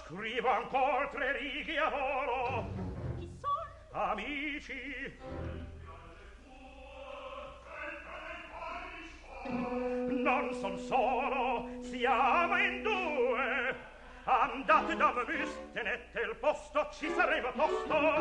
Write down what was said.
Scrivo ancora 3 righe a volo. Chi son? Amici. Non son solo, siamo in 2. Andate da Memus, tenete il posto, ci saremo tosto.